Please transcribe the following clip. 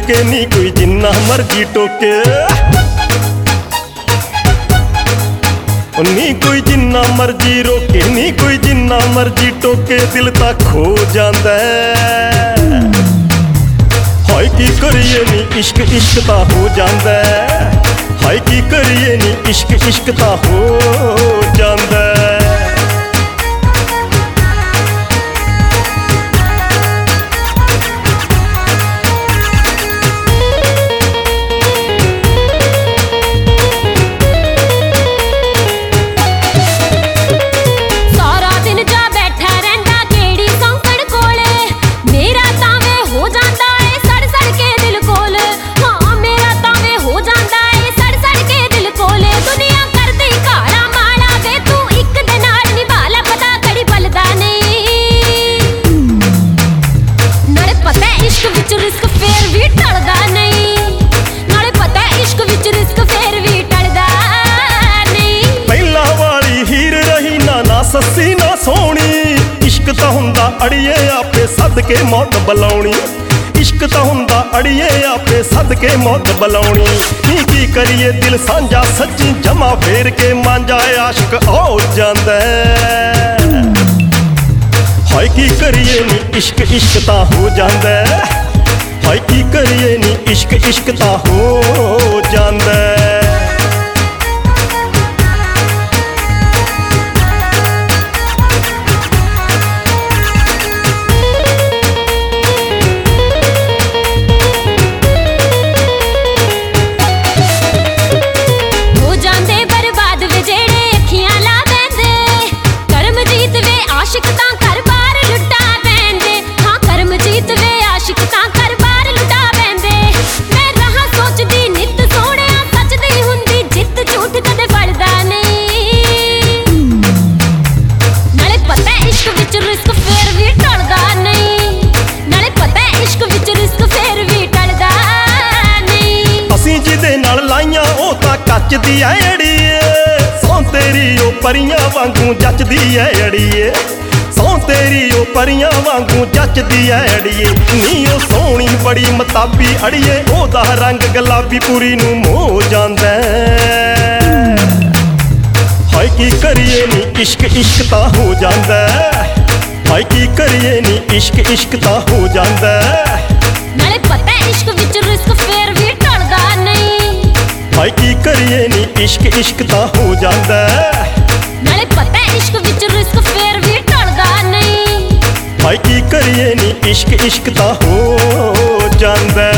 रोके नी कोई जिन्ना मर्जी टोके, नी कोई जिन्ना मर्जी रोके, नी कोई जिन्ना मर्जी टोके, दिल तां खो जांदा है। हाय की करिए नी इश्क इश्क तां हो जांदा है, हाय की करिए नी इश्क इश्क तां हो जांदा है। सस्सी ना सोहनी इश्क तां हुंदा अड़िए आपे सदके मौत बुलाउणी, इश्क तां हुंदा अड़िए आपे सदके मौत बुलाउणी। की करिए दिल सांझा सच्ची जमा फेर के मांझा आशिक हो जांदा है। हाय की करिए नी इश्क इश्क तां हो जांदा है, हाय की करिए नी इश्क इश्क तां हो जांदा है। कच दी है अड़िए सौं तेरी ओ परियां वांगू जचदी है अड़िए, सौं तेरी ओ परियां वांगू जचदी है अड़िए। नी ओ सोहनी बड़ी मताबी अड़िए, ओदा रंग गुलाबी पूरी नूं मोह जांदा है। हाय की करिए नी इश्क इश्क तां हो जांदा है, हाय की करिए नी इश्क इश्क तां हो जांदा है। नाले पता इश्क विच रिस्क फेर भी टलदा नहीं, हाय की करिए नी इश्क इश्क तां हो जांदा है। नाले पता इश्क विच रिस्क फेर भी टलदा नहीं, हाय की करिए नी इश्क इश्क तां हो जांदा है।